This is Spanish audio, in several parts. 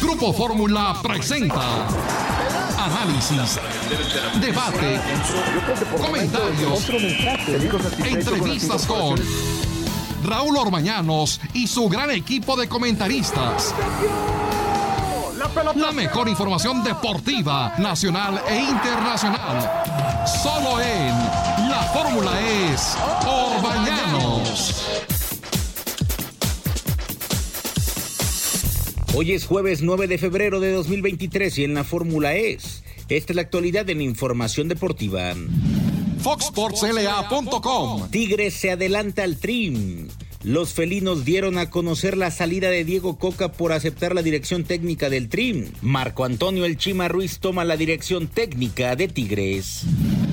Grupo Fórmula presenta análisis, debate, comentarios, entrevistas con Raúl Orbañanos y su gran equipo de comentaristas. La mejor información deportiva, nacional e internacional. Solo en La Fórmula es Orbañanos. Hoy es jueves 9 de febrero de 2023 y en La Fórmula es. Esta es la actualidad en información deportiva. FoxSportsLA.com. Tigres se adelanta al Tri. Los felinos dieron a conocer la salida de Diego Coca por aceptar la dirección técnica del Tri. Marco Antonio El Chima Ruiz toma la dirección técnica de Tigres.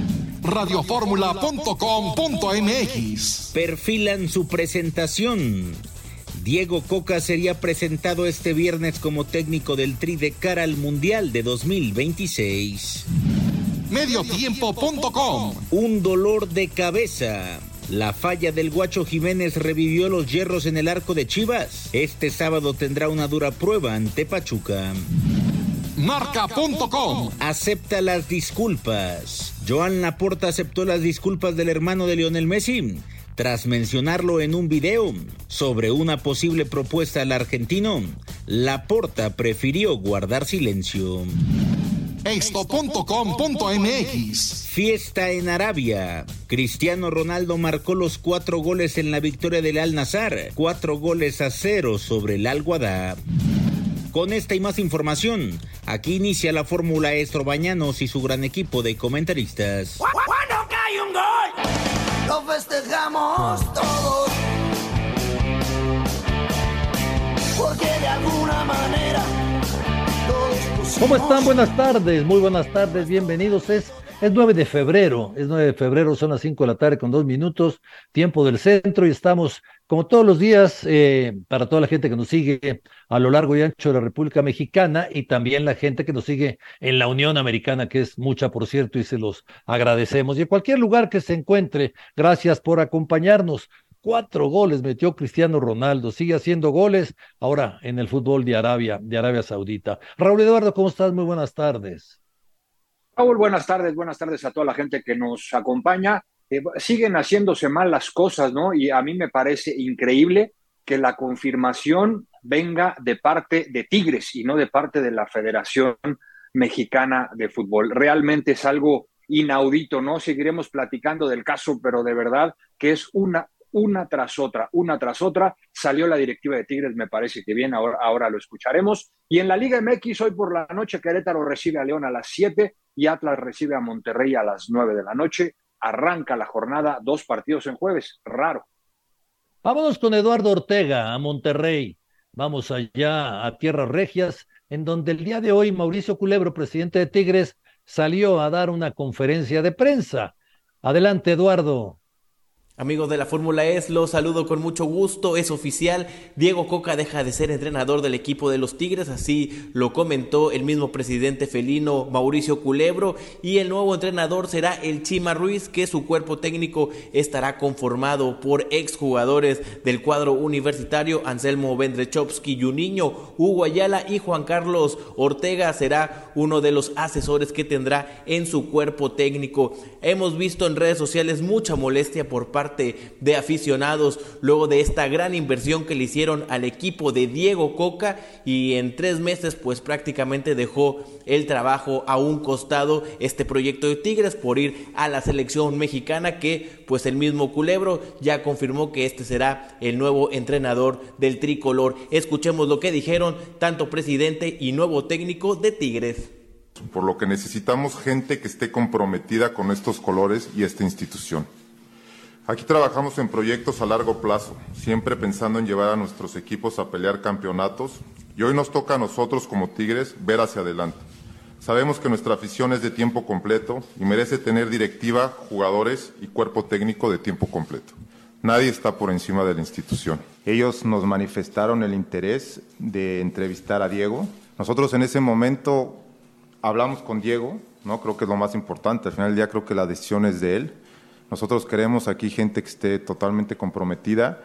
Radioformula.com.mx. Perfilan su presentación. Diego Coca sería presentado este viernes como técnico del Tri de cara al Mundial de 2026. Mediotiempo.com. Un dolor de cabeza. La falla del Guacho Jiménez revivió los hierros en el arco de Chivas. Este sábado tendrá una dura prueba ante Pachuca. Marca.com. Acepta las disculpas. Joan Laporta aceptó las disculpas del hermano de Lionel Messi tras mencionarlo en un video sobre una posible propuesta al argentino. Laporta prefirió guardar silencio. Esto.com.mx. Fiesta en Arabia. Cristiano Ronaldo marcó los 4 goles en la victoria del Al-Nassr, 4-0 sobre el Al-Wahda. Con esta y más información, aquí inicia La Fórmula Orbañanos y su gran equipo de comentaristas. Cuando cae un gol, lo festejamos todos, porque de alguna manera todos pusimos... ¿Cómo están? Buenas tardes, muy buenas tardes, bienvenidos. Es 9 de febrero, son las 5 de la tarde con 2 minutos, tiempo del centro, y estamos, como todos los días, para toda la gente que nos sigue a lo largo y ancho de la República Mexicana, y también la gente que nos sigue en la Unión Americana, que es mucha, por cierto, y se los agradecemos. Y en cualquier lugar que se encuentre, gracias por acompañarnos. 4 goles metió Cristiano Ronaldo, sigue haciendo goles ahora en el fútbol de Arabia Saudita. Raúl Eduardo, ¿cómo estás? Muy buenas tardes. Raúl, buenas tardes a toda la gente que nos acompaña. Siguen haciéndose mal las cosas, ¿no? Y a mí me parece increíble que la confirmación venga de parte de Tigres y no de parte de la Federación Mexicana de Fútbol. Realmente es algo inaudito, ¿no? Seguiremos platicando del caso, pero de verdad que es una tras otra. Salió la directiva de Tigres, me parece que bien, ahora lo escucharemos. Y en la Liga MX, hoy por la noche, Querétaro recibe a León a las 7 y Atlas recibe a Monterrey a las 9 de la noche. Arranca la jornada, 2 partidos en jueves, raro. Vámonos con Eduardo Ortega a Monterrey. Vamos allá a Tierras Regias, en donde el día de hoy Mauricio Culebro, presidente de Tigres, salió a dar una conferencia de prensa. Adelante, Eduardo. Amigos de la Fórmula los saludo con mucho gusto. Es oficial, Diego Coca deja de ser entrenador del equipo de los Tigres, así lo comentó el mismo presidente felino Mauricio Culebro, y el nuevo entrenador será el Chima Ruiz, que su cuerpo técnico estará conformado por exjugadores del cuadro universitario. Anselmo Vendrechowski, Juninho, Hugo Ayala y Juan Carlos Ortega será uno de los asesores que tendrá en su cuerpo técnico. Hemos visto en redes sociales mucha molestia por parte de aficionados luego de esta gran inversión que le hicieron al equipo de Diego Coca, y en 3 meses pues prácticamente dejó el trabajo a un costado este proyecto de Tigres por ir a la selección mexicana, que pues el mismo Culebro ya confirmó que este será el nuevo entrenador del tricolor. Escuchemos lo que dijeron tanto presidente y nuevo técnico de Tigres. Por lo que necesitamos gente que esté comprometida con estos colores y esta institución. Aquí trabajamos en proyectos a largo plazo, siempre pensando en llevar a nuestros equipos a pelear campeonatos, y hoy nos toca a nosotros como Tigres ver hacia adelante. Sabemos que nuestra afición es de tiempo completo y merece tener directiva, jugadores y cuerpo técnico de tiempo completo. Nadie está por encima de la institución. Ellos nos manifestaron el interés de entrevistar a Diego. Nosotros en ese momento hablamos con Diego, ¿no? Creo que es lo más importante. Al final del día creo que la decisión es de él. Nosotros queremos aquí gente que esté totalmente comprometida.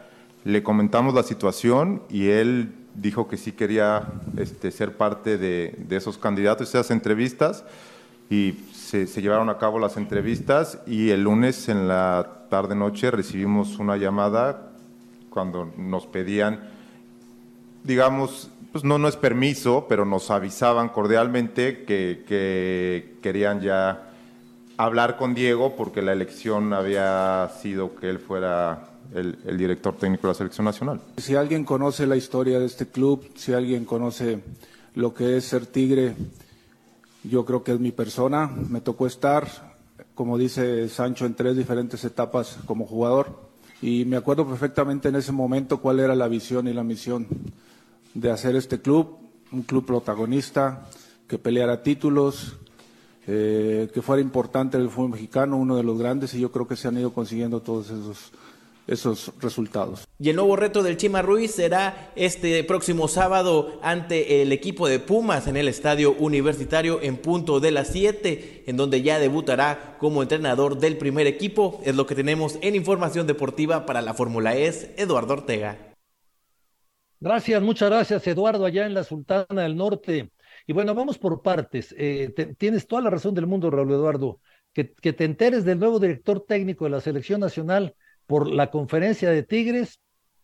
le comentamos la situación y él dijo que sí quería ser parte de esos candidatos, esas entrevistas, y se llevaron a cabo las entrevistas, y el lunes en la tarde-noche recibimos una llamada cuando nos pedían, digamos, pues no es permiso, pero nos avisaban cordialmente que querían ya hablar con Diego porque la elección había sido que él fuera el director técnico de la selección nacional. Si alguien conoce la historia de este club, si alguien conoce lo que es ser Tigre, yo creo que es mi persona. Me tocó estar, como dice Sancho, en 3 diferentes etapas como jugador, y me acuerdo perfectamente en ese momento cuál era la visión y la misión de hacer este club, un club protagonista, que peleara títulos, que fuera importante en el fútbol mexicano, uno de los grandes, y yo creo que se han ido consiguiendo todos esos resultados. Y el nuevo reto del Chima Ruiz será este próximo sábado ante el equipo de Pumas en el Estadio Universitario en punto de las 7, en donde ya debutará como entrenador del primer equipo. Es lo que tenemos en información deportiva para la Fórmula E, Eduardo Ortega. Gracias, muchas gracias, Eduardo, allá en la Sultana del Norte. Y bueno, vamos por partes. Tienes toda la razón del mundo, Raúl Eduardo, que te enteres del nuevo director técnico de la Selección Nacional por la conferencia de Tigres,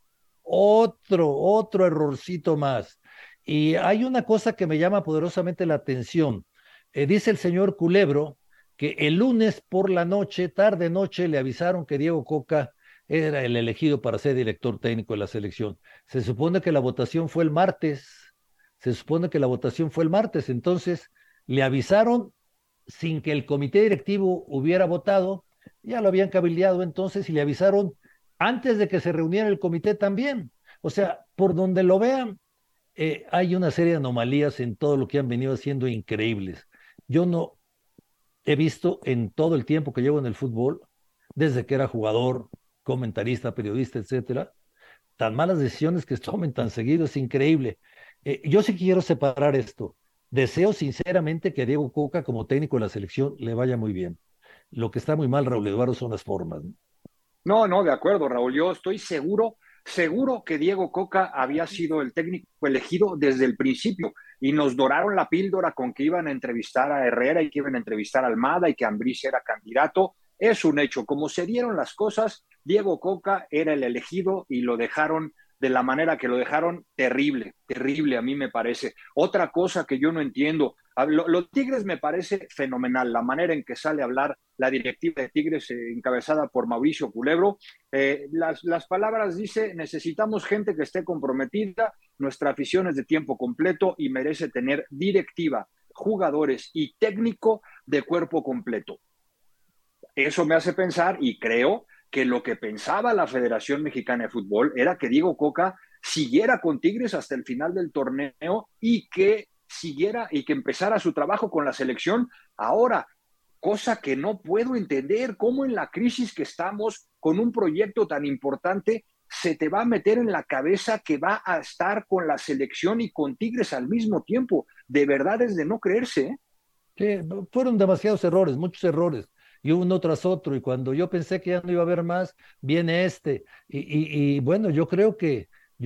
otro errorcito más. Y hay una cosa que me llama poderosamente la atención. Dice el señor Culebro que el lunes por la noche, tarde noche, le avisaron que Diego Coca era el elegido para ser director técnico de la selección. Se supone que la votación fue el martes. Entonces le avisaron sin que el comité directivo hubiera votado. Ya lo habían cabildeado entonces y le avisaron antes de que se reuniera el comité también. O sea, por donde lo vean, hay una serie de anomalías en todo lo que han venido haciendo increíbles. Yo no he visto en todo el tiempo que llevo en el fútbol, desde que era jugador, comentarista, periodista, etcétera, tan malas decisiones que tomen tan seguido, es increíble. Yo sí quiero separar esto. Deseo sinceramente que a Diego Coca como técnico de la selección le vaya muy bien. Lo que está muy mal, Raúl Eduardo, son las formas. No, de acuerdo, Raúl. Yo estoy seguro que Diego Coca había sido el técnico elegido desde el principio y nos doraron la píldora con que iban a entrevistar a Herrera y que iban a entrevistar a Almada y que Ambriz era candidato. Es un hecho. Como se dieron las cosas, Diego Coca era el elegido y lo dejaron de la manera que lo dejaron, terrible a mí me parece. Otra cosa que yo no entiendo, los Tigres me parece fenomenal, la manera en que sale a hablar la directiva de Tigres encabezada por Mauricio Culebro. Las palabras dice, necesitamos gente que esté comprometida, nuestra afición es de tiempo completo y merece tener directiva, jugadores y técnico de cuerpo completo. Eso me hace pensar y creo que lo que pensaba la Federación Mexicana de Fútbol era que Diego Coca siguiera con Tigres hasta el final del torneo y que siguiera y que empezara su trabajo con la selección ahora, cosa que no puedo entender, cómo en la crisis que estamos con un proyecto tan importante se te va a meter en la cabeza que va a estar con la selección y con Tigres al mismo tiempo. De verdad es de no creerse, ¿eh? Sí, fueron demasiados errores, muchos errores. Y uno tras otro, y cuando yo pensé que ya no iba a haber más, viene este. Y bueno, yo creo que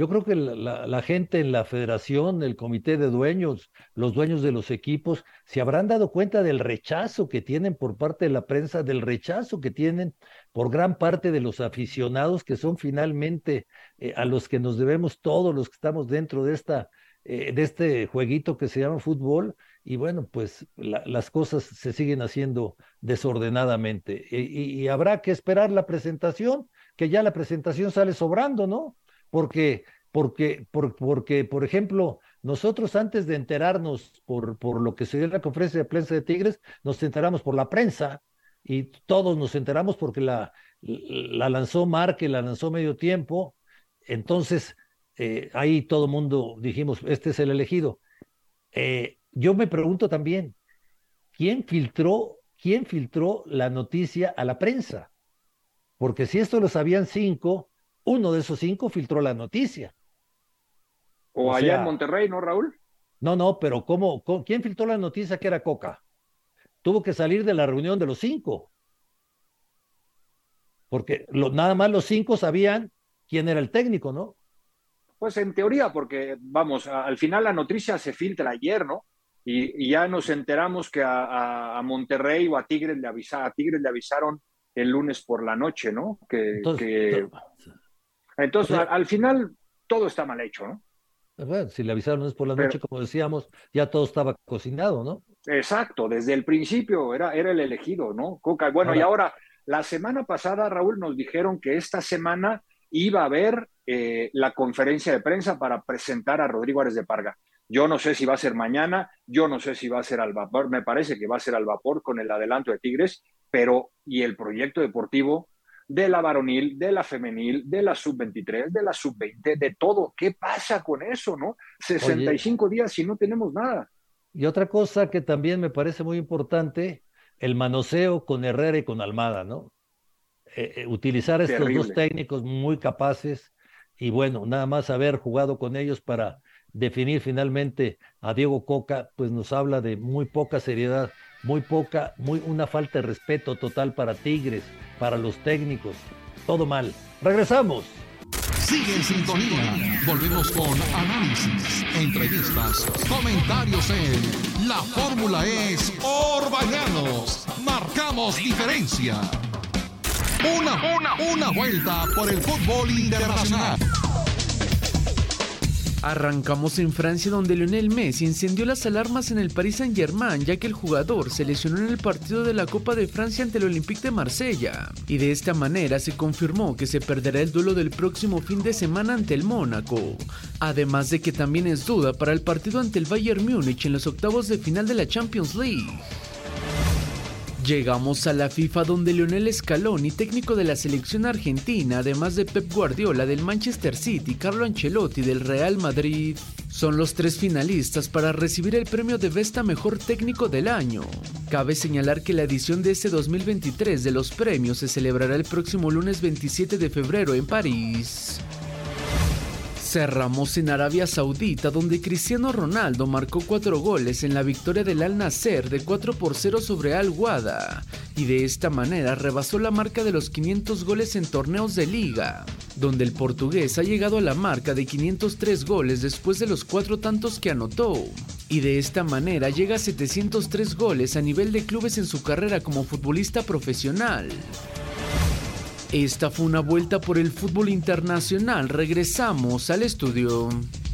la gente en la federación, el comité de dueños, los dueños de los equipos, se habrán dado cuenta del rechazo que tienen por parte de la prensa, del rechazo que tienen por gran parte de los aficionados, que son finalmente a los que nos debemos todos los que estamos dentro de este jueguito que se llama fútbol. Y bueno, pues las cosas se siguen haciendo desordenadamente. Y habrá que esperar la presentación, que ya la presentación sale sobrando, ¿no? Porque, por ejemplo, nosotros antes de enterarnos por lo que se dio en la conferencia de prensa de Tigres, nos enteramos por la prensa y todos nos enteramos porque la lanzó Marque, la lanzó Medio Tiempo. Entonces, ahí todo mundo dijimos, este es el elegido. Yo me pregunto también, ¿quién filtró la noticia a la prensa? Porque si esto lo sabían 5, uno de esos 5 filtró la noticia. O allá en Monterrey, ¿no, Raúl? No, pero ¿quién filtró la noticia que era Coca? Tuvo que salir de la reunión de los 5. Porque nada más los 5 sabían quién era el técnico, ¿no? Pues en teoría, porque vamos, al final la noticia se filtra ayer, ¿no? Y ya nos enteramos que a Monterrey o a Tigres le avisaron el lunes por la noche, ¿no? Entonces al final todo está mal hecho, ¿no? Bueno, si le avisaron es por la noche, como decíamos, ya todo estaba cocinado, ¿no? Exacto, desde el principio era el elegido, ¿no? Coca. Bueno, y ahora, la semana pasada, Raúl, nos dijeron que esta semana iba a haber la conferencia de prensa para presentar a Rodrigo Ares de Parga. Yo no sé si va a ser mañana, yo no sé si va a ser al vapor, me parece que va a ser al vapor con el adelanto de Tigres, pero y el proyecto deportivo de la varonil, de la femenil, de la sub-23, de la sub-20, de todo. ¿Qué pasa con eso, no? 65 días y no tenemos nada. Y otra cosa que también me parece muy importante, el manoseo con Herrera y con Almada, ¿no? Utilizar estos Terrible. dos técnicos muy capaces y bueno, nada más haber jugado con ellos para definir finalmente a Diego Coca, pues nos habla de muy poca seriedad, una falta de respeto total para Tigres, para los técnicos, todo mal. Regresamos. Sigue en sintonía. Volvemos con análisis, entrevistas, comentarios en La Fórmula es Orbañanos. Marcamos diferencia. Una vuelta por el fútbol internacional. Arrancamos en Francia, donde Lionel Messi encendió las alarmas en el Paris Saint-Germain, ya que el jugador se lesionó en el partido de la Copa de Francia ante el Olympique de Marsella, y de esta manera se confirmó que se perderá el duelo del próximo fin de semana ante el Mónaco, además de que también es duda para el partido ante el Bayern Múnich en los octavos de final de la Champions League. Llegamos a la FIFA, donde Lionel Scaloni, técnico de la selección argentina, además de Pep Guardiola del Manchester City y Carlo Ancelotti del Real Madrid, son los 3 finalistas para recibir el premio de Best a Mejor Técnico del Año. Cabe señalar que la edición de este 2023 de los premios se celebrará el próximo lunes 27 de febrero en París. Cerramos en Arabia Saudita, donde Cristiano Ronaldo marcó 4 goles en la victoria del Al Nassr de 4-0 sobre Al Wahda, y de esta manera rebasó la marca de los 500 goles en torneos de liga, donde el portugués ha llegado a la marca de 503 goles después de los 4 tantos que anotó, y de esta manera llega a 703 goles a nivel de clubes en su carrera como futbolista profesional. Esta fue una vuelta por el fútbol internacional. Regresamos al estudio.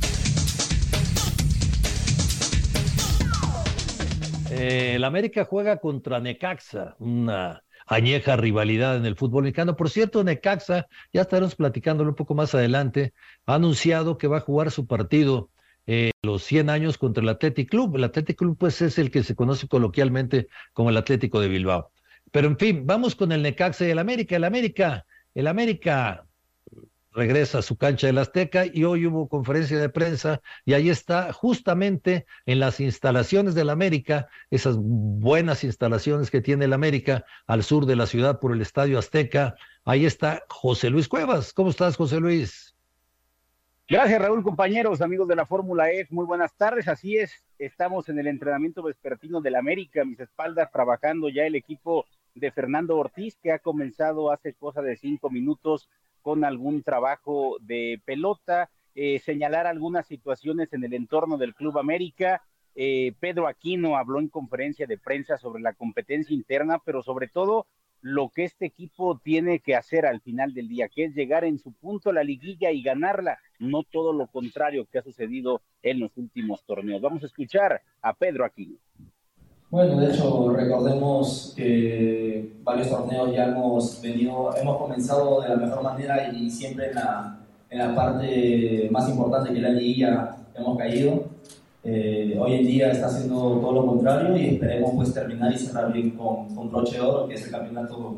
El América juega contra Necaxa, una añeja rivalidad en el fútbol mexicano. Por cierto, Necaxa, ya estaremos platicándolo un poco más adelante, ha anunciado que va a jugar su partido los 100 años contra el Athletic Club. El Athletic Club pues es el que se conoce coloquialmente como el Atlético de Bilbao. Pero en fin, vamos con el Necaxa y el América. El América regresa a su cancha del Azteca y hoy hubo conferencia de prensa y ahí está justamente en las instalaciones del América, esas buenas instalaciones que tiene el América al sur de la ciudad por el Estadio Azteca. Ahí está José Luis Cuevas. ¿Cómo estás, José Luis? Gracias, Raúl, compañeros, amigos de la Fórmula E. Muy buenas tardes. Así es, estamos en el entrenamiento vespertino del América. A mis espaldas trabajando ya el equipo de Fernando Ortiz, que ha comenzado hace cosa de 5 minutos con algún trabajo de pelota, señalar algunas situaciones en el entorno del Club América. Pedro Aquino habló en conferencia de prensa sobre la competencia interna, pero sobre todo lo que este equipo tiene que hacer al final del día, que es llegar en su punto a la liguilla y ganarla, no todo lo contrario que ha sucedido en los últimos torneos. Vamos a escuchar a Pedro Aquino. Bueno, de hecho, recordemos que varios torneos ya hemos comenzado de la mejor manera y siempre en la parte más importante que es la liguilla hemos caído. Hoy en día está haciendo todo lo contrario y esperemos pues terminar y cerrar bien con broche de oro, que es el campeonato,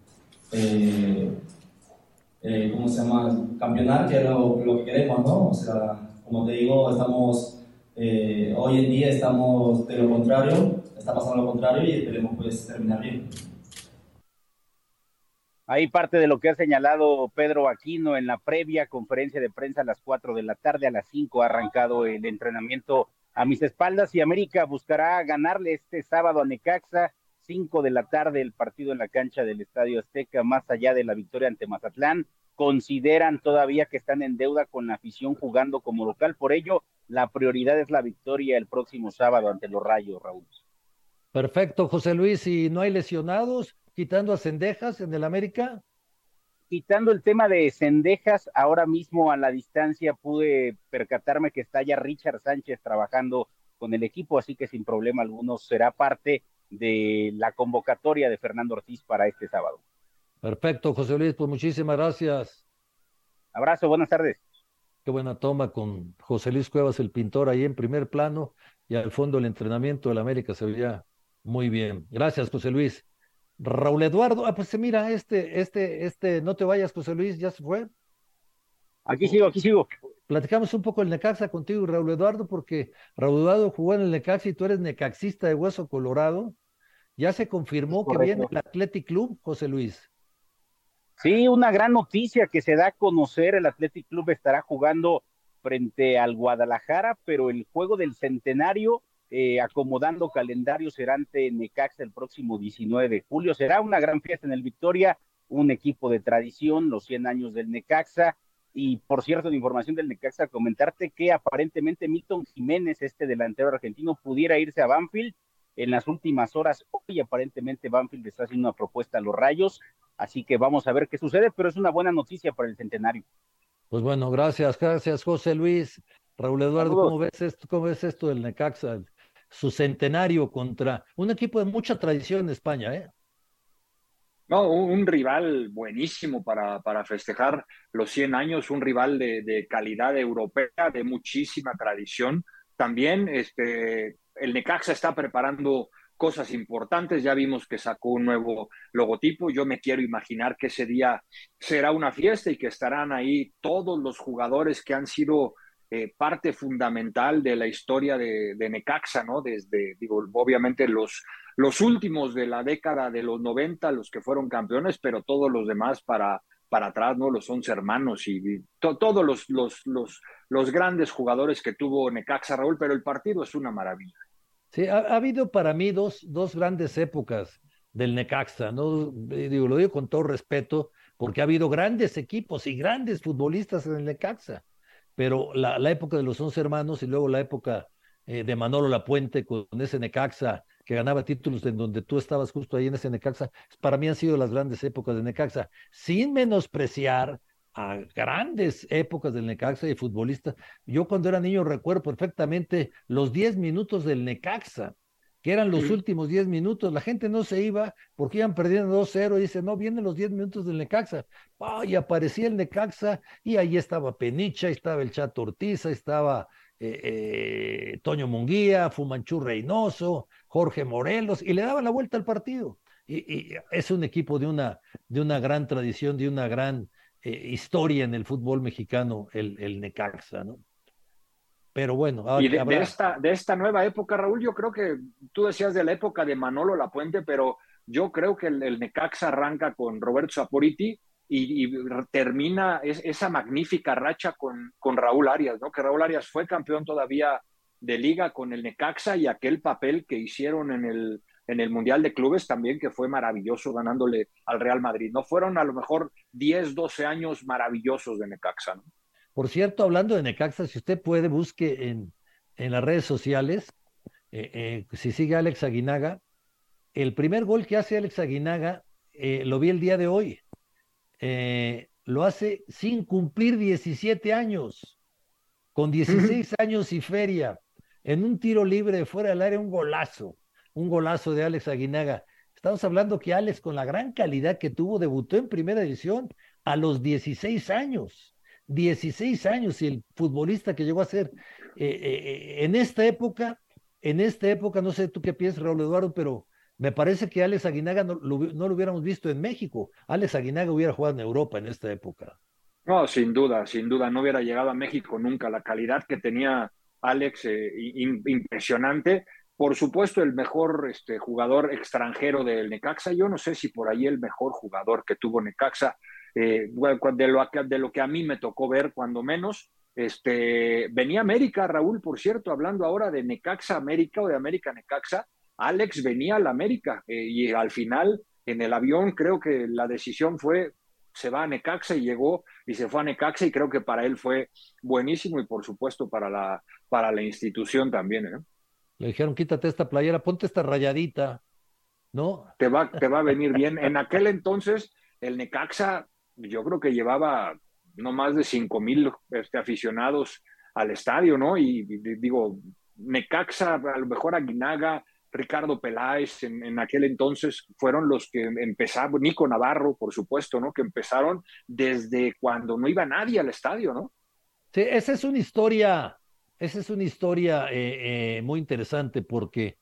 ¿cómo se llama? Campeonar, que es lo que queremos, ¿no? O sea, como te digo, hoy en día estamos de lo contrario. Está pasando lo contrario y esperemos pues terminar bien. Ahí parte de lo que ha señalado Pedro Aquino en la previa conferencia de prensa a las 4 de la tarde. A las 5 ha arrancado el entrenamiento a mis espaldas y América buscará ganarle este sábado a Necaxa, 5 de la tarde el partido en la cancha del Estadio Azteca, más allá de la victoria ante Mazatlán. consideran todavía que están en deuda con la afición jugando como local. Por ello, la prioridad es la victoria el próximo sábado ante los Rayos, Raúl. Perfecto, José Luis, ¿y no hay lesionados? Quitando a Cendejas en el América. Quitando el tema de Cendejas, ahora mismo a la distancia pude percatarme que está ya Richard Sánchez trabajando con el equipo, así que sin problema alguno será parte de la convocatoria de Fernando Ortiz para este sábado. Perfecto, José Luis, pues muchísimas gracias. Abrazo, buenas tardes. Qué buena toma con José Luis Cuevas, el pintor, ahí en primer plano, y al fondo el entrenamiento del América se veía muy bien. Gracias, José Luis. Raúl Eduardo, pues mira, no te vayas, José Luis, ya se fue. Aquí sigo. Platicamos un poco el Necaxa contigo, Raúl Eduardo, porque Raúl Eduardo jugó en el Necaxa y tú eres necaxista de hueso colorado. Ya se confirmó que viene el Athletic Club, José Luis. Sí, una gran noticia que se da a conocer. El Athletic Club estará jugando frente al Guadalajara, pero el juego del centenario, acomodando calendario, será ante Necaxa el próximo 19 de julio. Será una gran fiesta en el Victoria, un equipo de tradición, los 100 años del Necaxa. Y por cierto, de información del Necaxa, comentarte que aparentemente Milton Jiménez, este delantero argentino, pudiera irse a Banfield en las últimas horas. Hoy aparentemente Banfield está haciendo una propuesta a los Rayos, así que vamos a ver qué sucede, pero es una buena noticia para el centenario. Pues bueno, gracias José Luis. Raúl Eduardo, ¿cómo ves esto del Necaxa? Su centenario contra un equipo de mucha tradición en España, ¿eh? No, un rival buenísimo para festejar los 100 años, un rival de calidad europea, de muchísima tradición. También el Necaxa está preparando cosas importantes, ya vimos que sacó un nuevo logotipo, yo me quiero imaginar que ese día será una fiesta y que estarán ahí todos los jugadores que han sido parte fundamental de la historia de Necaxa, ¿no? Desde, obviamente los últimos de la década de los 90, los que fueron campeones, pero todos los demás para atrás, ¿no? Los 11 hermanos y todos los grandes jugadores que tuvo Necaxa, Raúl, pero el partido es una maravilla. Sí, ha habido para mí dos grandes épocas del Necaxa, ¿no? Lo digo con todo respeto, porque ha habido grandes equipos y grandes futbolistas en el Necaxa, pero la época de los 11 hermanos y luego la época de Manolo Lapuente con ese Necaxa que ganaba títulos en donde tú estabas justo ahí en ese Necaxa, para mí han sido las grandes épocas de Necaxa, sin menospreciar a grandes épocas del Necaxa y futbolistas. Yo cuando era niño recuerdo perfectamente los 10 minutos del Necaxa, que eran los últimos 10 minutos, la gente no se iba porque iban perdiendo 2-0 y dice, no, vienen los 10 minutos del Necaxa. Y aparecía el Necaxa y ahí estaba Peniche, ahí estaba el Chato Ortiz, ahí estaba Toño Munguía, Fumanchú Reynoso, Jorge Morelos, y le daban la vuelta al partido. Y es un equipo de una gran tradición, de una gran historia en el fútbol mexicano, el Necaxa, ¿no? Pero bueno. Y de esta nueva época, Raúl, yo creo que tú decías de la época de Manolo Lapuente, pero yo creo que el Necaxa arranca con Roberto Saporiti y termina esa magnífica racha con Raúl Arias, ¿no? Que Raúl Arias fue campeón todavía de liga con el Necaxa y aquel papel que hicieron en el Mundial de Clubes también, que fue maravilloso ganándole al Real Madrid. No fueron a lo mejor 10, 12 años maravillosos de Necaxa, ¿no? Por cierto, hablando de Necaxa, si usted puede, busque en las redes sociales, si sigue a Alex Aguinaga, el primer gol que hace Alex Aguinaga, lo vi el día de hoy, lo hace sin cumplir 17 años, con 16 años y feria, en un tiro libre de fuera del área, un golazo de Alex Aguinaga. Estamos hablando que Alex, con la gran calidad que tuvo, debutó en primera división a los 16 años. 16 años, y el futbolista que llegó a ser en esta época, no sé tú qué piensas, Raúl Eduardo, pero me parece que Alex Aguinaga no lo hubiéramos visto en México. Alex Aguinaga hubiera jugado en Europa en esta época. No, sin duda, no hubiera llegado a México nunca. La calidad que tenía Alex, impresionante. Por supuesto, el mejor jugador extranjero del Necaxa. Yo no sé si por ahí el mejor jugador que tuvo Necaxa, de lo que a mí me tocó ver, cuando menos. Venía América, Raúl, por cierto, hablando ahora de Necaxa América o de América Necaxa, Alex venía al América y al final en el avión creo que la decisión fue se va a Necaxa y llegó y se fue a Necaxa y creo que para él fue buenísimo y por supuesto para la institución también, ¿eh? Le dijeron, quítate esta playera, ponte esta rayadita, ¿no? Te va a venir bien. En aquel entonces, el Necaxa, yo creo que llevaba no más de 5,000 aficionados al estadio, ¿no? Y digo, Necaxa, a lo mejor Aguinaga, Ricardo Peláez, en aquel entonces fueron los que empezaron, Nico Navarro, por supuesto, ¿no? Que empezaron desde cuando no iba nadie al estadio, ¿no? Sí, esa es una historia muy interesante porque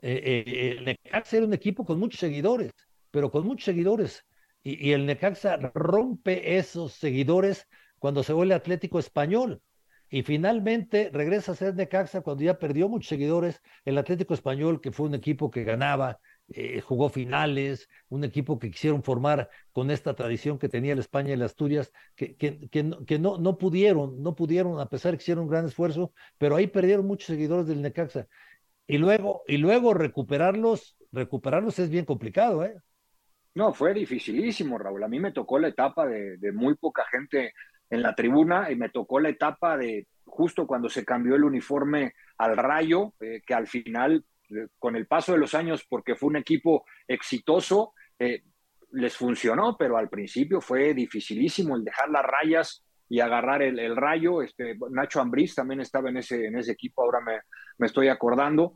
el Necaxa era un equipo con muchos seguidores, pero con muchos seguidores. Y el Necaxa rompe esos seguidores cuando se vuelve Atlético Español. Y finalmente regresa a ser Necaxa cuando ya perdió muchos seguidores. El Atlético Español, que fue un equipo que ganaba, jugó finales, un equipo que quisieron formar con esta tradición que tenía la España y las Asturias, que no pudieron, a pesar de que hicieron un gran esfuerzo, pero ahí perdieron muchos seguidores del Necaxa. Y luego recuperarlos es bien complicado, ¿eh? No, fue dificilísimo, Raúl. A mí me tocó la etapa de muy poca gente en la tribuna y me tocó la etapa de justo cuando se cambió el uniforme al Rayo, que al final, con el paso de los años, porque fue un equipo exitoso, les funcionó, pero al principio fue dificilísimo el dejar las rayas y agarrar el Rayo. Nacho Ambriz también estaba en ese equipo, ahora me estoy acordando.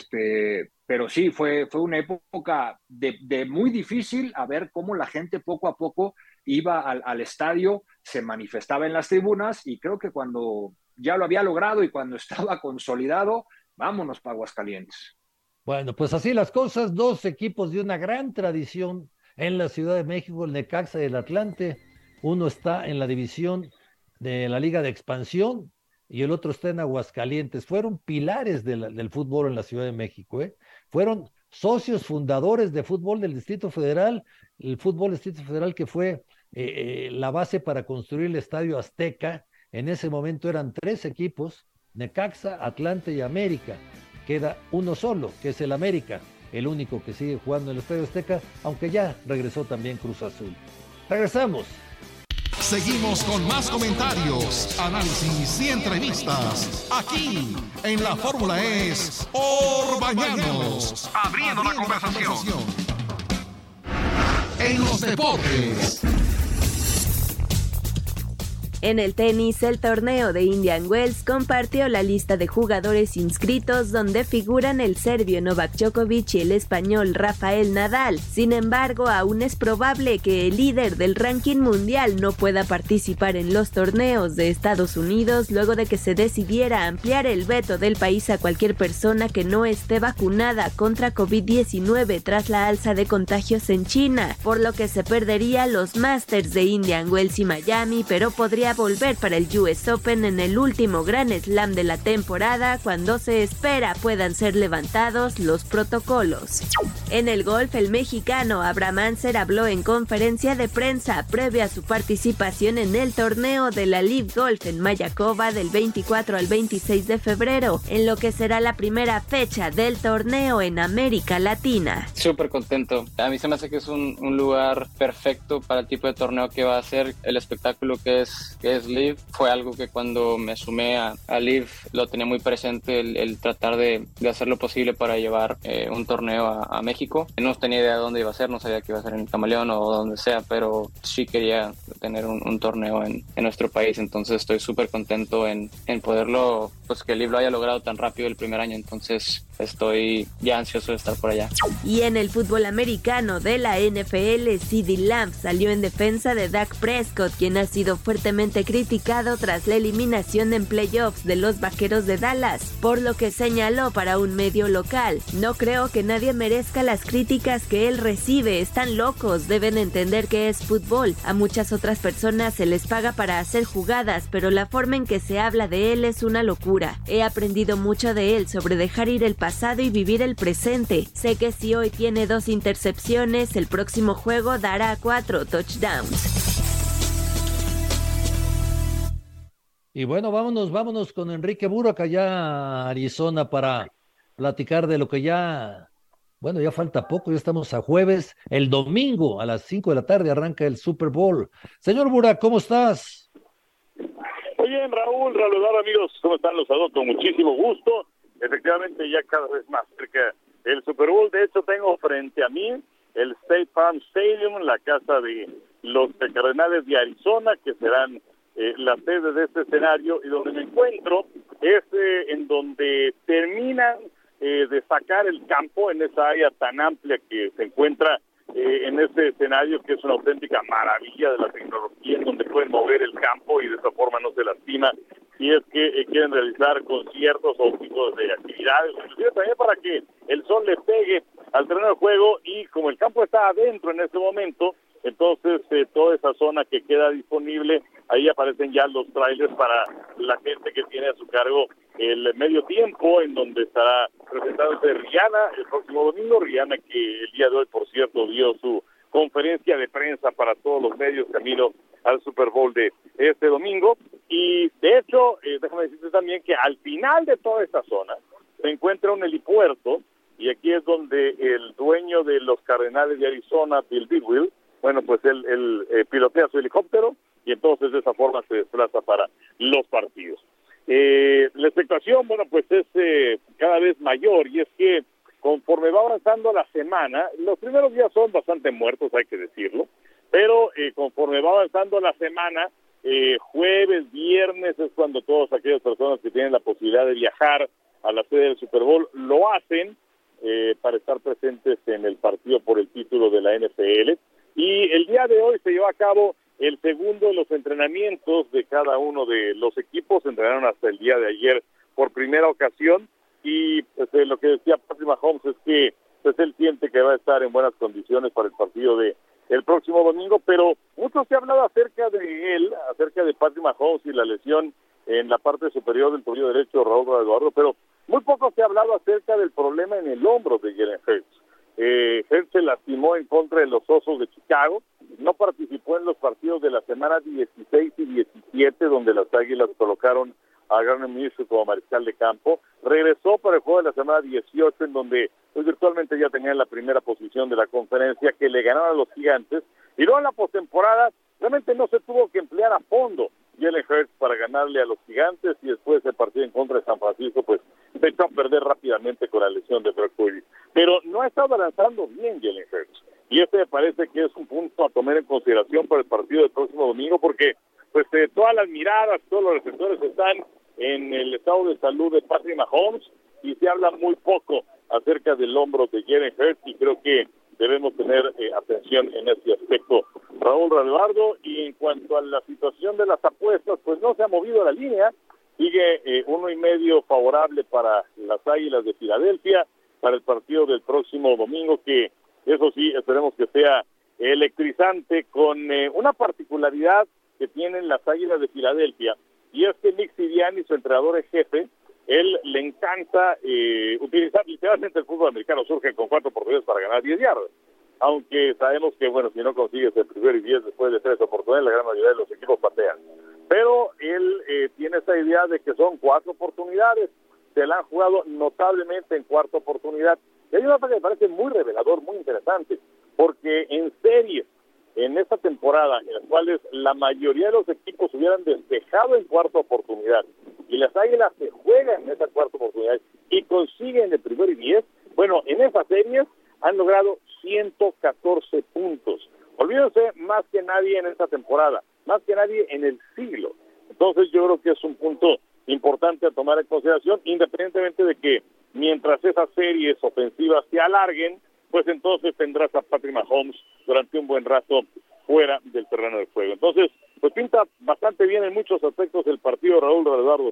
Pero sí, fue una época de muy difícil a ver cómo la gente poco a poco iba al estadio, se manifestaba en las tribunas y creo que cuando ya lo había logrado y cuando estaba consolidado, vámonos para Aguascalientes. Bueno, pues así las cosas, dos equipos de una gran tradición en la Ciudad de México, el Necaxa y el Atlante. Uno está en la división de la Liga de Expansión y el otro está en Aguascalientes. Fueron pilares del fútbol en la Ciudad de México, ¿eh? Fueron socios fundadores de fútbol del Distrito Federal, el fútbol del Distrito Federal que fue la base para construir el Estadio Azteca. En ese momento eran 3 equipos, Necaxa, Atlante y América. Queda uno solo, que es el América, el único que sigue jugando en el Estadio Azteca, aunque ya regresó también Cruz Azul. Regresamos. Seguimos con más comentarios, análisis y entrevistas aquí en la Fórmula Es Orbañanos, abriendo la conversación. En los deportes. En el tenis, el torneo de Indian Wells compartió la lista de jugadores inscritos donde figuran el serbio Novak Djokovic y el español Rafael Nadal. Sin embargo, aún es probable que el líder del ranking mundial no pueda participar en los torneos de Estados Unidos luego de que se decidiera ampliar el veto del país a cualquier persona que no esté vacunada contra COVID-19 tras la alza de contagios en China, por lo que se perdería los Masters de Indian Wells y Miami, pero podría volver para el US Open en el último Grand Slam de la temporada cuando se espera puedan ser levantados los protocolos. En el golf, el mexicano Abraham Ancer habló en conferencia de prensa previa a su participación en el torneo de la LIV Golf en Mayakoba del 24 al 26 de febrero, en lo que será la primera fecha del torneo en América Latina. Súper contento. A mí se me hace que es un lugar perfecto para el tipo de torneo que va a ser. El espectáculo que es LIV fue algo que cuando me sumé a LIV lo tenía muy presente, el tratar de hacer lo posible para llevar un torneo a México. No tenía idea de dónde iba a ser, no sabía que iba a ser en el Camaleón o donde sea, pero sí quería tener un torneo en nuestro país, entonces estoy súper contento en poderlo, pues que LIV lo haya logrado tan rápido el primer año, entonces estoy ya ansioso de estar por allá. Y en el fútbol americano de la NFL, CeeDee Lamb salió en defensa de Dak Prescott, quien ha sido fuertemente criticado tras la eliminación en playoffs de los Vaqueros de Dallas, por lo que señaló para un medio local: "No creo que nadie merezca las críticas que él recibe, están locos, deben entender que es fútbol, a muchas otras personas se les paga para hacer jugadas, pero la forma en que se habla de él es una locura. He aprendido mucho de él sobre dejar ir el pasado y vivir el presente. Sé que si hoy tiene 2 intercepciones, el próximo juego dará 4 touchdowns". Y bueno, vámonos con Enrique Burak allá a Arizona para platicar de lo que ya Bueno, ya falta poco, ya estamos a jueves. El domingo a las 5 de la tarde arranca el Super Bowl. Señor Burak, ¿cómo estás? Oye, Raúl, amigos, ¿cómo están? Los saludo con muchísimo gusto. Efectivamente, ya cada vez más cerca el Super Bowl. De hecho, tengo frente a mí el State Farm Stadium, la casa de los Cardenales de Arizona, que serán la sede de este escenario, y donde me encuentro es en donde terminan de sacar el campo en esa área tan amplia que se encuentra en este escenario, que es una auténtica maravilla de la tecnología, en donde pueden mover el campo y de esa forma no se lastima si es que quieren realizar conciertos o tipos de actividades, inclusive también para que el sol le pegue al terreno de juego. Y como el campo está adentro en este momento, entonces toda esa zona que queda disponible, ahí aparecen ya los trailers para la gente que tiene a su cargo el medio tiempo, en donde estará presentándose Rihanna el próximo domingo. Rihanna, que el día de hoy, por cierto, dio su conferencia de prensa para todos los medios camino al Super Bowl de este domingo. Y de hecho, déjame decirte también que al final de toda esta zona se encuentra un helipuerto, y aquí es donde el dueño de los Cardenales de Arizona, Bill Bidwill, bueno, pues él pilotea su helicóptero, y entonces de esa forma se desplaza para los partidos. La expectación, bueno, pues es cada vez mayor, y es que conforme va avanzando la semana, los primeros días son bastante muertos, hay que decirlo, pero conforme va avanzando la semana, jueves, viernes, es cuando todas aquellas personas que tienen la posibilidad de viajar a la sede del Super Bowl lo hacen para estar presentes en el partido por el título de la NFL. Y el día de hoy se llevó a cabo el segundo de los entrenamientos de cada uno de los equipos. Se entrenaron hasta el día de ayer por primera ocasión, y pues, lo que decía Patrick Mahomes es que pues, él siente que va a estar en buenas condiciones para el partido de el próximo domingo, pero mucho se ha hablado acerca de él, acerca de Patrick Mahomes y la lesión en la parte superior del tobillo derecho, Raúl Eduardo, pero muy poco se ha hablado acerca del problema en el hombro de Jalen Hurts. Hurts se lastimó en contra de los Osos de Chicago, no participó en los partidos de la semana 16 y 17, donde las Águilas colocaron a Gardner Minshew como mariscal de campo. Regresó para el juego de la semana 18, en donde pues, virtualmente ya tenían la primera posición de la conferencia, que le ganaron a los Gigantes, y luego en la postemporada realmente no se tuvo que emplear a fondo Jalen Hurts para ganarle a los Gigantes, y después del partido en contra de San Francisco, pues se echó a perder rápidamente con la lesión de Brock Purdy. Pero no ha estado lanzando bien Jalen Hurts, y este me parece que es un punto a tomar en consideración para el partido del próximo domingo, porque pues todas las miradas, todos los receptores están en el estado de salud de Patrick Mahomes, y se habla muy poco acerca del hombro de Jalen Hurts, y creo que debemos tener atención en este aspecto, Raúl Eduardo. Y en cuanto a la situación de las apuestas, pues no se ha movido la línea, sigue 1.5 favorable para las Águilas de Filadelfia para el partido del próximo domingo, que eso sí, esperemos que sea electrizante, con una particularidad que tienen las Águilas de Filadelfia, y es que Nick Sirianni, su entrenador en jefe, él le encanta utilizar literalmente el fútbol americano. Surge con 4 oportunidades para ganar 10 yardas, aunque sabemos que, bueno, si no consigues el primero y 10 después de 3 oportunidades, la gran mayoría de los equipos patean. Pero él tiene esa idea de que son 4 oportunidades, se la han jugado notablemente en cuarta oportunidad. Y hay una cosa que me parece muy revelador, muy interesante, porque en series, en esta temporada, en las cuales la mayoría de los equipos hubieran despejado en cuarta oportunidad, y las Águilas se juegan en esa cuarta oportunidad y consiguen el primero y 10, bueno, en esas series han logrado 114 puntos. Olvídense, más que nadie en esta temporada, más que nadie en el siglo. Entonces yo creo que es un punto importante a tomar en consideración, independientemente de que mientras esas series ofensivas se alarguen, pues entonces tendrás a Patrick Mahomes durante un buen rato fuera del terreno de juego. Entonces, pues pinta bastante bien en muchos aspectos el partido, Raúl Eduardo.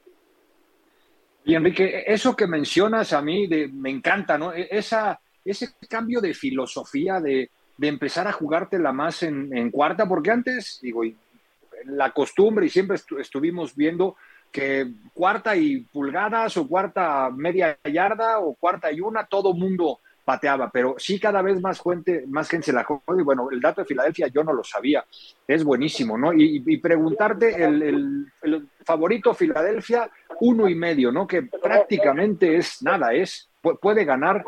Y Enrique, eso que mencionas a mí me encanta, ¿no? Ese cambio de filosofía de empezar a jugártela más en cuarta, porque antes, digo, la costumbre, y siempre estuvimos viendo que cuarta y pulgadas, o cuarta media yarda, o cuarta y una, todo mundo pateaba, pero sí cada vez más gente se la juega. Y bueno, el dato de Filadelfia yo no lo sabía, es buenísimo, ¿no? Y preguntarte, el favorito Filadelfia, 1.5, ¿no? Que prácticamente es nada, puede ganar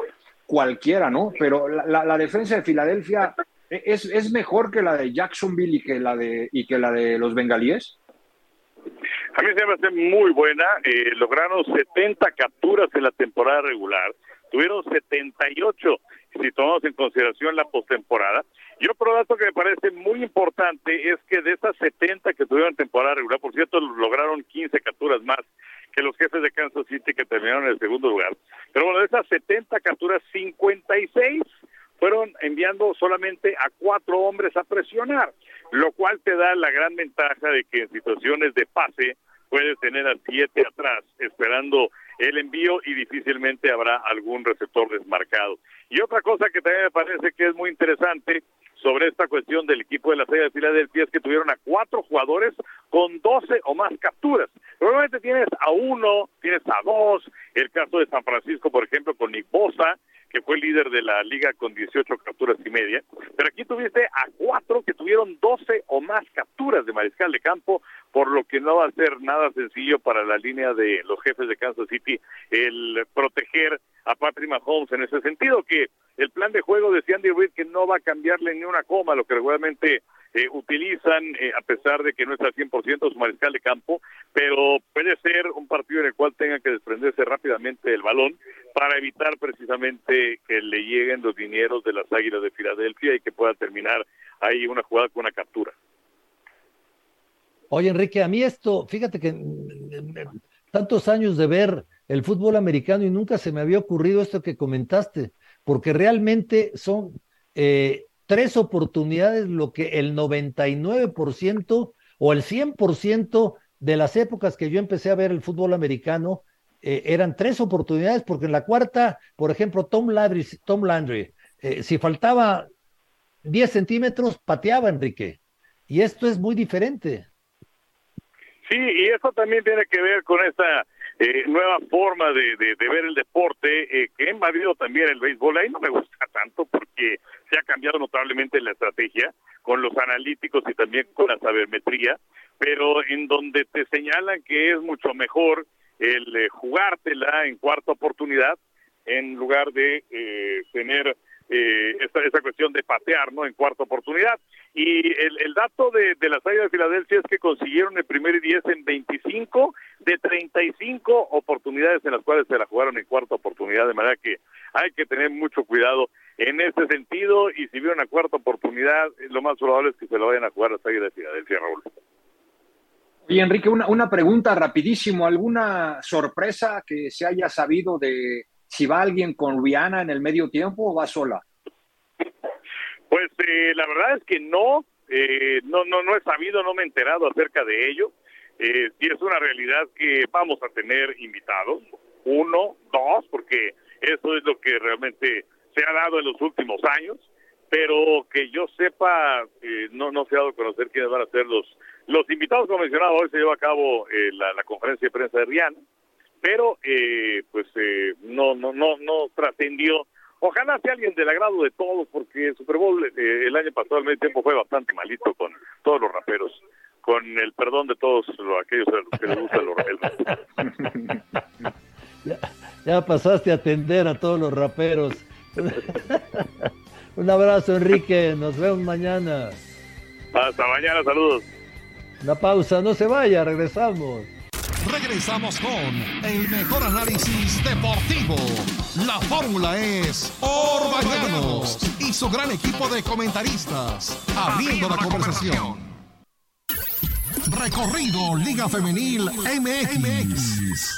cualquiera, ¿no? Pero la defensa de Filadelfia es mejor que la de Jacksonville y que la de los bengalíes. A mí se me hace muy buena. Lograron 70 capturas en la temporada regular. Tuvieron 78 si tomamos en consideración la postemporada. Y otro dato que me parece muy importante es que de esas 70 que tuvieron en temporada regular, por cierto, lograron 15 capturas más que los Jefes de Kansas City, que terminaron en el segundo lugar. Pero bueno, de esas 70 capturas, 56 fueron enviando solamente a 4 hombres a presionar, lo cual te da la gran ventaja de que en situaciones de pase puedes tener a 7 atrás esperando el envío y difícilmente habrá algún receptor desmarcado. Y otra cosa que también me parece que es muy interesante sobre esta cuestión del equipo de las Águilas de Filadelfia es que tuvieron a 4 jugadores con 12 o más capturas. Probablemente tienes a 1, tienes a 2, el caso de San Francisco, por ejemplo, con Nick Bosa, que fue el líder de la liga con 18 capturas y media, pero aquí tuviste a 4 que tuvieron 12 o más capturas de mariscal de campo, por lo que no va a ser nada sencillo para la línea de los Jefes de Kansas City el proteger a Patrick Mahomes en ese sentido, que el plan de juego de Andy Reid que no va a cambiarle ni una coma, lo que regularmente utilizan, a pesar de que no está al 100% su mariscal de campo, pero puede ser un partido en el cual tengan que desprenderse rápidamente del balón para evitar precisamente que le lleguen los dineros de las Águilas de Filadelfia y que pueda terminar ahí una jugada con una captura. Oye, Enrique, a mí esto, fíjate que tantos años de ver el fútbol americano y nunca se me había ocurrido esto que comentaste, porque realmente son 3 oportunidades lo que el 99% o el 100% de las épocas que yo empecé a ver el fútbol americano eran 3 oportunidades, porque en la cuarta, por ejemplo, Tom Landry, si faltaba 10 centímetros, pateaba, Enrique. Y esto es muy diferente. Sí, y eso también tiene que ver con esta nueva forma de ver el deporte que ha invadido también el béisbol. Ahí no me gusta tanto porque se ha cambiado notablemente la estrategia con los analíticos y también con la sabermetría, pero en donde te señalan que es mucho mejor el jugártela en cuarta oportunidad en lugar de tener esta cuestión de patear, ¿no?, en cuarta oportunidad. Y el dato de las Águilas de Filadelfia es que consiguieron el primer y 10 en 25 de 35 oportunidades en las cuales se la jugaron en cuarta oportunidad, de manera que hay que tener mucho cuidado en ese sentido, y si viene una cuarta oportunidad, lo más probable es que se lo vayan a jugar las Águilas de Filadelfia, Raúl. Y Enrique, una pregunta rapidísimo, ¿alguna sorpresa que se haya sabido de si va alguien con Rihanna en el medio tiempo o va sola? Pues la verdad es que no he sabido, no me he enterado acerca de ello. Sí es una realidad que vamos a tener invitados, 1, 2, porque eso es lo que realmente se ha dado en los últimos años, pero que yo sepa, no se ha dado a conocer quiénes van a ser los invitados. Como mencionaba, hoy se lleva a cabo la conferencia de prensa de Rihanna, pero no trascendió. Ojalá sea alguien del agrado de todos, porque el Super Bowl el año pasado al medio tiempo fue bastante malito con todos los raperos, con el perdón de todos aquellos que les gustan los raperos. Ya pasaste a atender a todos los raperos. Un abrazo, Enrique, nos vemos mañana. Hasta mañana, saludos. Una pausa, no se vaya, regresamos. Regresamos con el mejor análisis deportivo. La fórmula es Orbañanos y su gran equipo de comentaristas, abriendo la conversación. Recorrido Liga Femenil MX.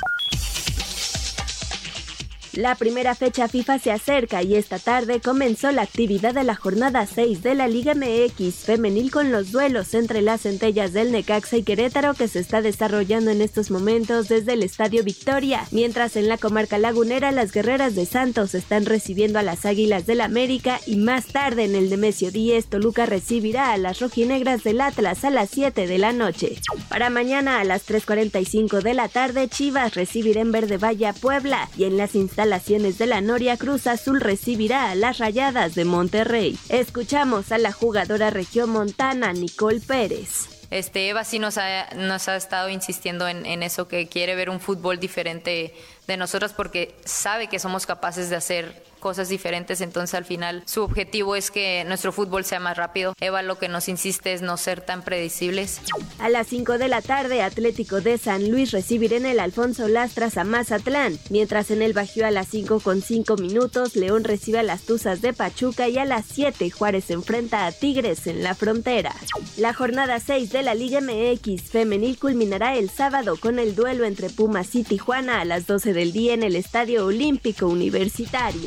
La primera fecha FIFA se acerca y esta tarde comenzó la actividad de la jornada 6 de la Liga MX femenil con los duelos entre las centellas del Necaxa y Querétaro que se está desarrollando en estos momentos desde el Estadio Victoria, mientras en la comarca lagunera las guerreras de Santos están recibiendo a las Águilas del América y más tarde en el Nemesio 10 Toluca recibirá a las rojinegras del Atlas a las 7 de la noche. Para mañana a las 3:45 de la tarde Chivas recibirá en Verde Valle a Puebla y en las instalaciones de la Noria Cruz Azul recibirá a las Rayadas de Monterrey. Escuchamos a la jugadora regiomontana Nicole Pérez. Eva sí nos ha estado insistiendo en eso, que quiere ver un fútbol diferente de nosotros porque sabe que somos capaces de hacer cosas diferentes, entonces al final su objetivo es que nuestro fútbol sea más rápido. Eva lo que nos insiste es no ser tan predecibles. A las 5 de la tarde, Atlético de San Luis recibirá en el Alfonso Lastras a Mazatlán, mientras en el Bajío a las 5:05 León recibe a las Tuzas de Pachuca y a las 7 Juárez se enfrenta a Tigres en la Frontera. La jornada 6 de la Liga MX femenil culminará el sábado con el duelo entre Pumas y Tijuana a las 12 del día en el Estadio Olímpico Universitario.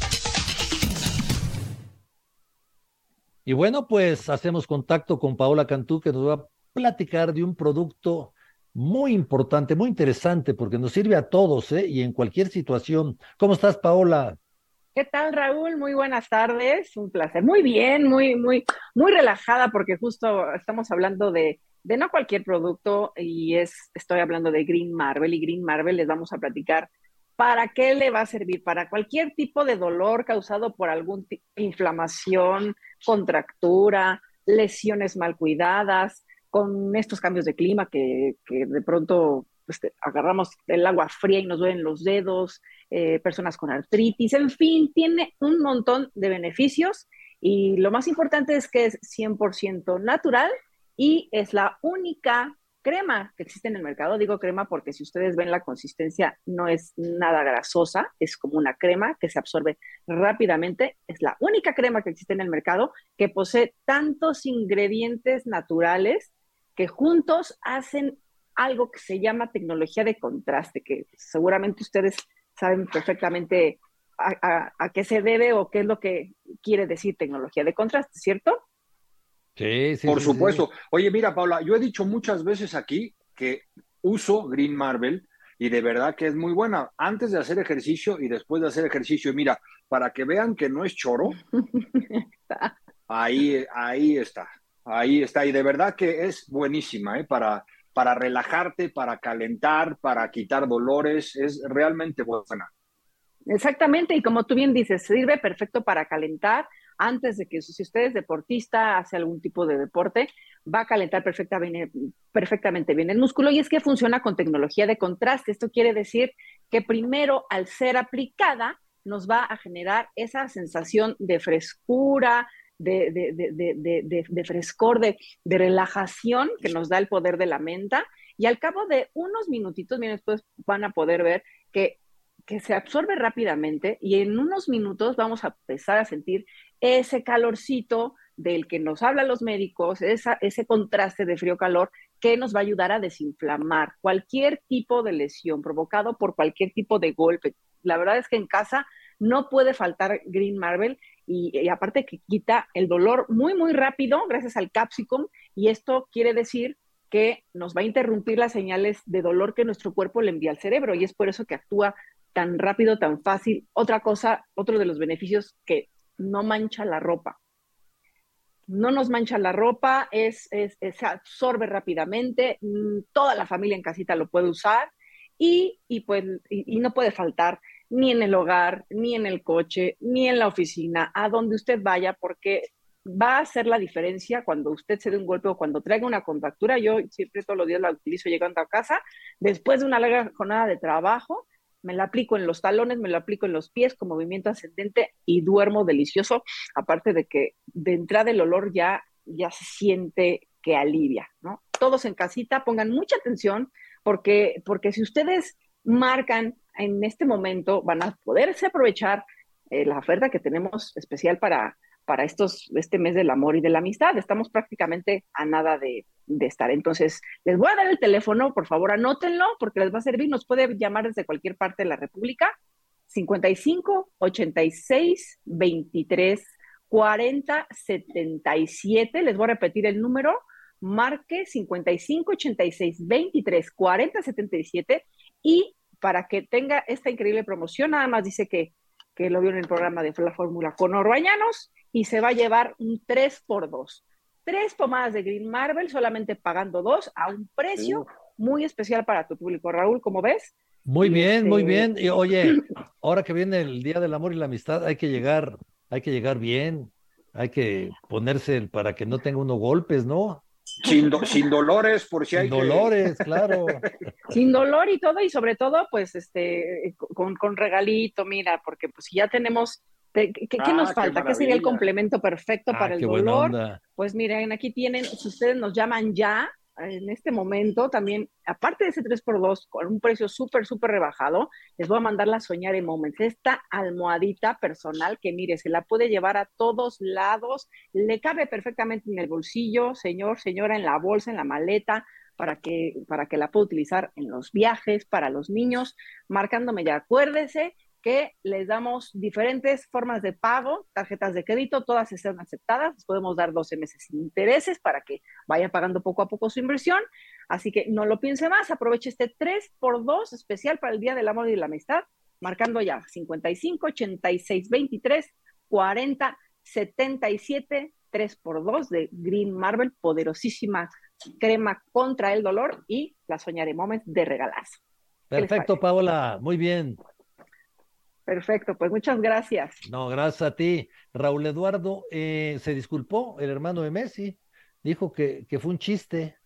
Y bueno, pues hacemos contacto con Paola Cantú, que nos va a platicar de un producto muy importante, muy interesante, porque nos sirve a todos, y en cualquier situación. ¿Cómo estás, Paola? ¿Qué tal, Raúl? Muy buenas tardes, un placer. Muy bien, muy relajada, porque justo estamos hablando de no cualquier producto, y estoy hablando de Green Marble, y Green Marble les vamos a platicar para qué le va a servir, para cualquier tipo de dolor causado por alguna inflamación, contractura, lesiones mal cuidadas, con estos cambios de clima que de pronto agarramos el agua fría y nos duelen los dedos, personas con artritis, en fin, tiene un montón de beneficios, y lo más importante es que es 100% natural y es la única crema que existe en el mercado. Digo crema porque si ustedes ven la consistencia no es nada grasosa, es como una crema que se absorbe rápidamente. Es la única crema que existe en el mercado que posee tantos ingredientes naturales que juntos hacen algo que se llama tecnología de contraste, que seguramente ustedes saben perfectamente a qué se debe o qué es lo que quiere decir tecnología de contraste, ¿cierto? Sí, Por supuesto. Sí. Oye, mira, Paula, yo he dicho muchas veces aquí que uso Green Marble y de verdad que es muy buena antes de hacer ejercicio y después de hacer ejercicio. Y mira, para que vean que no es choro, ahí está. Y de verdad que es buenísima, para relajarte, para calentar, para quitar dolores. Es realmente buena. Exactamente, y como tú bien dices, sirve perfecto para calentar. Antes de que, si usted es deportista, hace algún tipo de deporte, va a calentar perfectamente bien el músculo, y es que funciona con tecnología de contraste. Esto quiere decir que primero, al ser aplicada, nos va a generar esa sensación de frescura, de frescor, de relajación que nos da el poder de la menta, y al cabo de unos minutitos, bien, después van a poder ver que se absorbe rápidamente, y en unos minutos vamos a empezar a sentir ese calorcito del que nos hablan los médicos, ese contraste de frío-calor que nos va a ayudar a desinflamar cualquier tipo de lesión provocado por cualquier tipo de golpe. La verdad es que en casa no puede faltar Green Marble, y aparte que quita el dolor muy, muy rápido gracias al capsicum, y esto quiere decir que nos va a interrumpir las señales de dolor que nuestro cuerpo le envía al cerebro, y es por eso que actúa tan rápido, tan fácil. Otro de los beneficios, que no mancha la ropa. No nos mancha la ropa, se absorbe rápidamente, toda la familia en casita lo puede usar, y no puede faltar ni en el hogar, ni en el coche, ni en la oficina, a donde usted vaya, porque va a hacer la diferencia cuando usted se dé un golpe o cuando traiga una contractura. Yo siempre todos los días la utilizo llegando a casa, después de una larga jornada de trabajo. Me la aplico en los talones, me la aplico en los pies con movimiento ascendente y duermo delicioso, aparte de que de entrada el olor ya se siente que alivia, ¿no? Todos en casita pongan mucha atención, porque si ustedes marcan en este momento, van a poderse aprovechar la oferta que tenemos especial para este mes del amor y de la amistad. Estamos prácticamente a nada de estar. Entonces, les voy a dar el teléfono, por favor, anótenlo, porque les va a servir. Nos puede llamar desde cualquier parte de la República, 55 86 23 40 77. Les voy a repetir el número, marque 55 86 23 40 77, y para que tenga esta increíble promoción, nada más dice que lo vio en el programa de la Fórmula con Orbañanos, y se va a llevar un 3x2. 3 pomadas de Green Marble, solamente pagando 2, a un precio muy especial para tu público. Raúl, ¿cómo ves? Muy bien, muy bien. Y oye, ahora que viene el Día del Amor y la Amistad, hay que llegar bien, hay que ponerse para que no tenga uno golpes, ¿no? Sin dolores, por si hay dolores, claro. Sin dolor y todo, y sobre todo, pues, con regalito, mira, porque pues ya tenemos, ¿qué nos falta? ¿Qué sería el complemento perfecto para el dolor? Pues miren, aquí tienen, si ustedes nos llaman ya, en este momento, también, aparte de ese 3x2, con un precio súper, súper rebajado, les voy a mandar la Soñare Moments, esta almohadita personal que, mire, se la puede llevar a todos lados, le cabe perfectamente en el bolsillo, señor, señora, en la bolsa, en la maleta, para que la pueda utilizar en los viajes, para los niños, marcándome ya. Acuérdese que les damos diferentes formas de pago, tarjetas de crédito, todas están aceptadas, les podemos dar 12 meses sin intereses para que vaya pagando poco a poco su inversión, así que no lo piense más, aproveche este 3x2 especial para el Día del Amor y la Amistad, marcando ya 55 86 23 40 77 3x2 de Green Marble, poderosísima crema contra el dolor y la Soñare Moments de regalazo. Perfecto, Paola, muy bien. Perfecto, pues muchas gracias. No, gracias a ti. Raúl Eduardo se disculpó, el hermano de Messi, dijo que fue un chiste.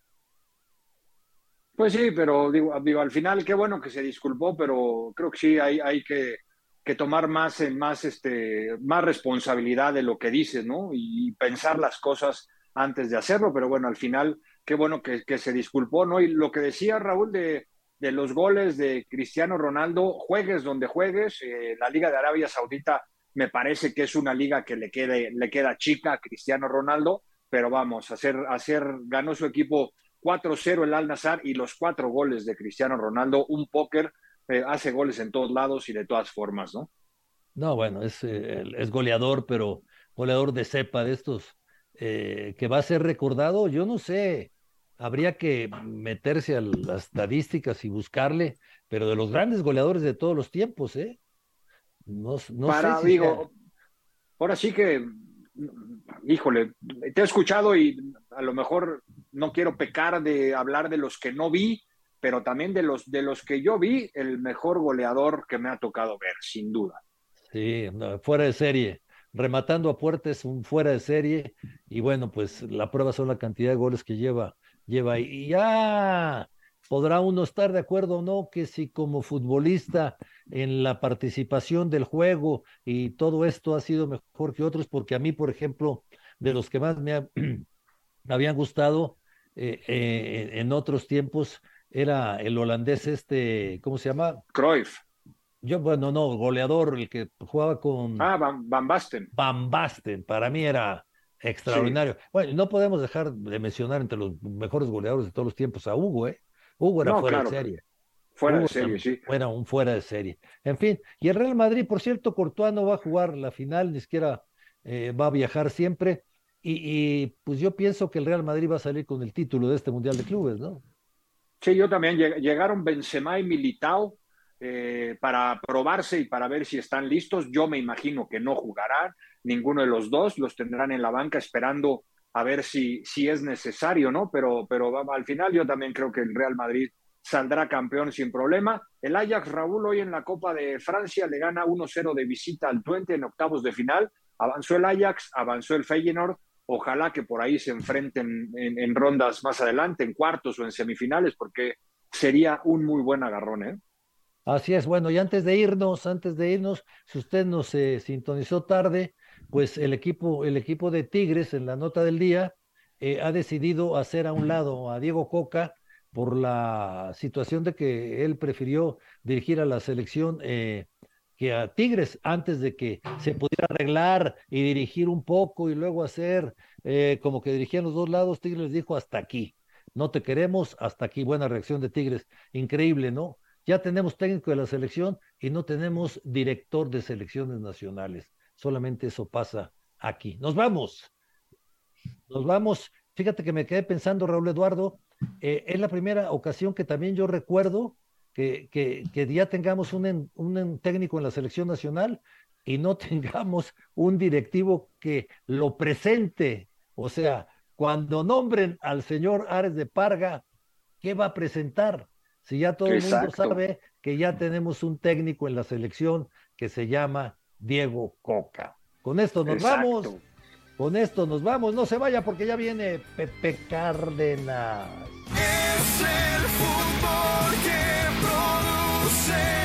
Pues sí, pero digo, al final qué bueno que se disculpó, pero creo que sí hay que tomar más responsabilidad de lo que dices, ¿no? Y pensar las cosas antes de hacerlo, pero bueno, al final qué bueno que se disculpó, ¿no? Y lo que decía Raúl de los goles de Cristiano Ronaldo, juegues donde juegues, la Liga de Arabia Saudita me parece que es una liga que le queda chica a Cristiano Ronaldo, pero vamos, ganó su equipo 4-0 el Al-Nassr y los 4 goles de Cristiano Ronaldo, un póker, hace goles en todos lados y de todas formas, ¿no? No, bueno, es goleador, pero goleador de cepa de estos, que va a ser recordado, yo no sé. Habría que meterse a las estadísticas y buscarle, pero de los grandes goleadores de todos los tiempos, ¿eh? No sé si ahora sí que, híjole, te he escuchado y a lo mejor no quiero pecar de hablar de los que no vi, pero también de los que yo vi, el mejor goleador que me ha tocado ver, sin duda. Sí, no, fuera de serie. Rematando a puerta es un fuera de serie, y bueno, pues la prueba son la cantidad de goles que lleva ahí. Y ya podrá uno estar de acuerdo o no, que si como futbolista en la participación del juego y todo esto ha sido mejor que otros, porque a mí, por ejemplo, de los que más me habían gustado en otros tiempos, era el holandés ¿cómo se llama? Cruyff. Bueno, no, goleador, el que jugaba con... Van Basten. Van Basten, para mí era extraordinario. Sí. Bueno, no podemos dejar de mencionar entre los mejores goleadores de todos los tiempos a Hugo, ¿eh? Hugo era fuera de serie. Fuera de serie, sí. Era un fuera de serie. En fin, y el Real Madrid, por cierto, Courtois no va a jugar la final, ni siquiera va a viajar siempre, y pues yo pienso que el Real Madrid va a salir con el título de este Mundial de Clubes, ¿no? Sí, yo también. Llegaron Benzema y Militao para probarse y para ver si están listos. Yo me imagino que no jugarán ninguno de los dos, los tendrán en la banca esperando a ver si es necesario, ¿no? Pero al final yo también creo que el Real Madrid saldrá campeón sin problema. El Ajax, Raúl, hoy en la Copa de Francia le gana 1-0 de visita al Twente en octavos de final. Avanzó el Ajax, avanzó el Feyenoord. Ojalá que por ahí se enfrenten en rondas más adelante, en cuartos o en semifinales, porque sería un muy buen agarrón, ¿eh? Así es, bueno, y antes de irnos, si usted nos sintonizó tarde, pues el equipo de Tigres en la nota del día ha decidido hacer a un lado a Diego Coca por la situación de que él prefirió dirigir a la selección que a Tigres antes de que se pudiera arreglar y dirigir un poco y luego hacer como que dirigían los dos lados. Tigres les dijo hasta aquí, no te queremos, hasta aquí. Buena reacción de Tigres, increíble, ¿no? Ya tenemos técnico de la selección y no tenemos director de selecciones nacionales. Solamente eso pasa aquí. Nos vamos. Fíjate que me quedé pensando, Raúl Eduardo, es la primera ocasión que también yo recuerdo que ya tengamos un técnico en la selección nacional y no tengamos un directivo que lo presente. O sea, cuando nombren al señor Ares de Parga, ¿qué va a presentar? Si ya todo el mundo sabe que ya tenemos un técnico en la selección que se llama Diego Coca. Con esto nos vamos. Con esto nos vamos, no se vaya porque ya viene Pepe Cárdenas. Es el fútbol que produce